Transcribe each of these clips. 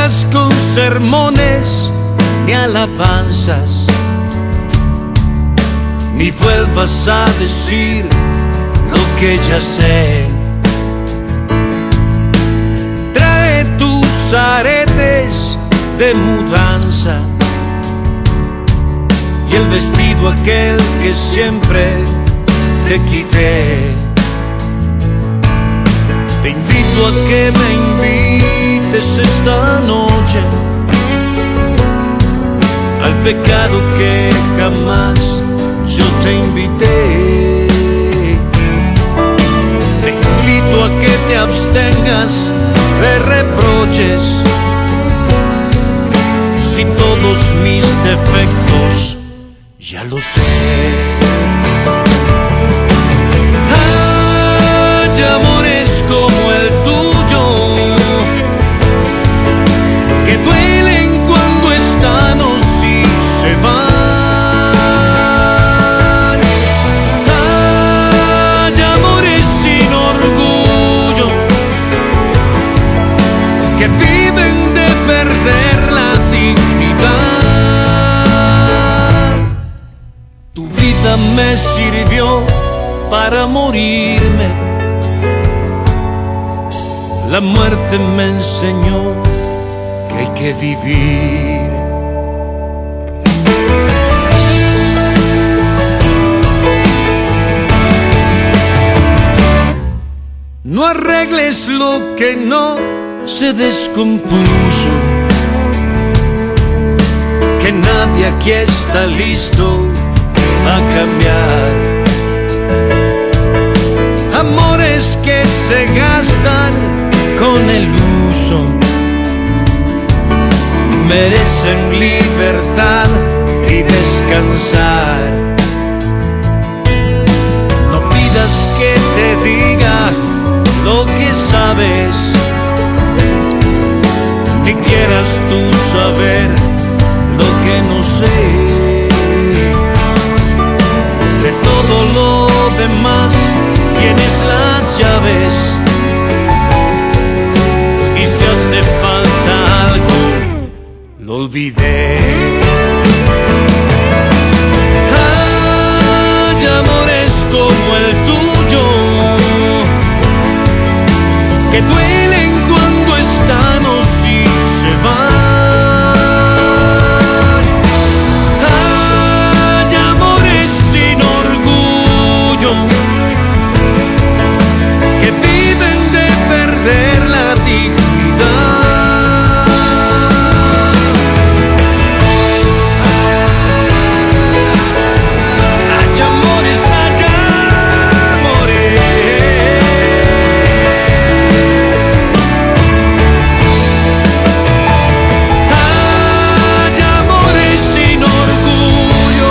vengas con sermones ni alabanzas, ni vuelvas a decir lo que ya sé. Trae tus aretes de mudanza y el vestido aquel que siempre te quité. Te invito a que me invites esta noche al pecado que jamás yo te invité. Te invito a que te abstengas de reproches, si todos mis defectos ya lo sé. Hay amores como el tuyo que duelen cuando están o si se van. Hay amores sin orgullo que viven de perder la dignidad. Tu vida me sirvió para morirme, la muerte me enseñó que hay que vivir. No arregles lo que no se descompuso, que nadie aquí está listo a cambiar. Amores que se gastan con el uso merecen libertad y descansar. No pidas que te diga lo que sabes, ni quieras tú saber lo que no sé. De todo lo demás tienes las llaves, y si hace falta algo, lo olvidé. Hay amores como el tuyo que duelen cuando están o si se van. Hay amores sin orgullo que viven de perder la dignidad. Hay amores, hay amores. Hay amores sin orgullo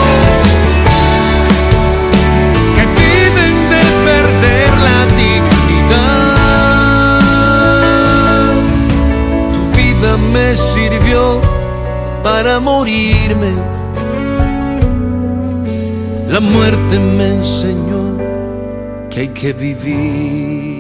que viven de perder la dignidad. Tu vida me sirvió para morirme, la muerte me enseñó que hay que vivir.